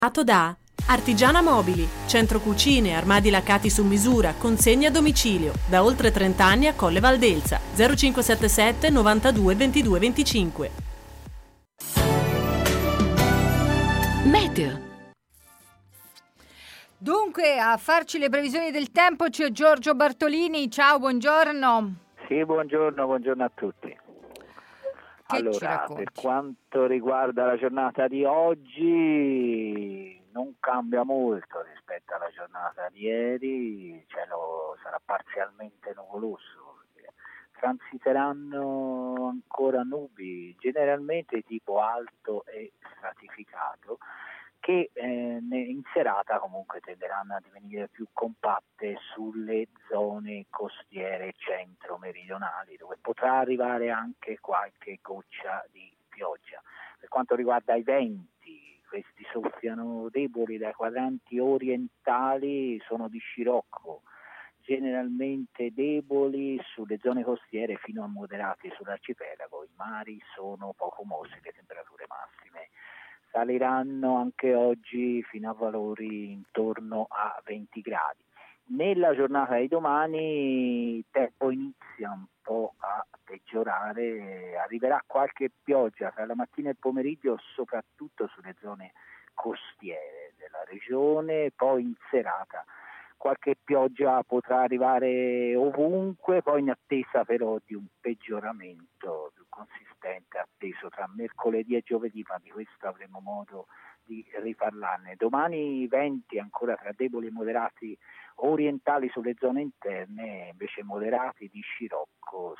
Da Artigiana Mobili, centro cucine, armadi laccati su misura, consegna a domicilio, da oltre 30 anni a Colle Valdelsa, 0577 92 22 25. Meteo. Dunque, a farci le previsioni del tempo c'è Giorgio Bartolini. Ciao, buongiorno. Sì, buongiorno a tutti. Allora, per quanto riguarda la giornata di oggi, non cambia molto rispetto alla giornata di ieri, il cielo sarà parzialmente nuvoloso, transiteranno ancora nubi, generalmente tipo alto e stratificato, che in serata comunque tenderanno a divenire più compatte sulle zone costiere centro-meridionali, dove potrà arrivare anche qualche goccia di pioggia. Per quanto riguarda i venti, questi soffiano deboli dai quadranti orientali, sono di scirocco, generalmente deboli sulle zone costiere fino a moderati sull'arcipelago. I mari sono poco mossi, le temperature massime saliranno anche oggi fino a valori intorno a 20 gradi. Nella giornata di domani il tempo inizia un po' a peggiorare, arriverà qualche pioggia tra la mattina e il pomeriggio, soprattutto sulle zone costiere della regione, poi in serata qualche pioggia potrà arrivare ovunque, poi in attesa però di un peggioramento più consistente atteso tra mercoledì e giovedì, ma di questo avremo modo di riparlarne. Domani venti ancora tra deboli e moderati orientali sulle zone interne, invece moderati di scirocco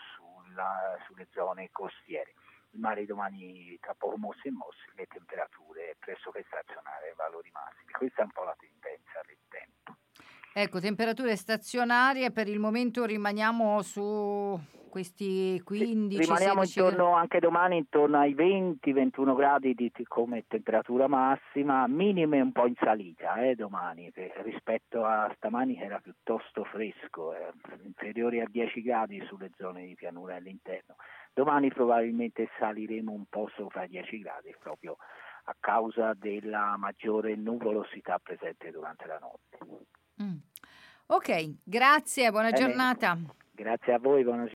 sulle zone costiere. Il mare domani tra poco mossi e mossi, le temperature pressoché stazionarie ai valori massimi. Questa è un po' la tendenza del tempo. Ecco, temperature stazionarie, per il momento rimaniamo su questi 15, rimaniamo 16 intorno anche domani intorno ai 20-21 gradi come temperatura massima, minime un po' in salita domani rispetto a stamani che era piuttosto fresco, inferiori a 10 gradi sulle zone di pianura all'interno. Domani probabilmente saliremo un po' sopra i 10 gradi proprio a causa della maggiore nuvolosità presente durante la notte. Ok, grazie, buona giornata. Grazie a voi, buona giornata.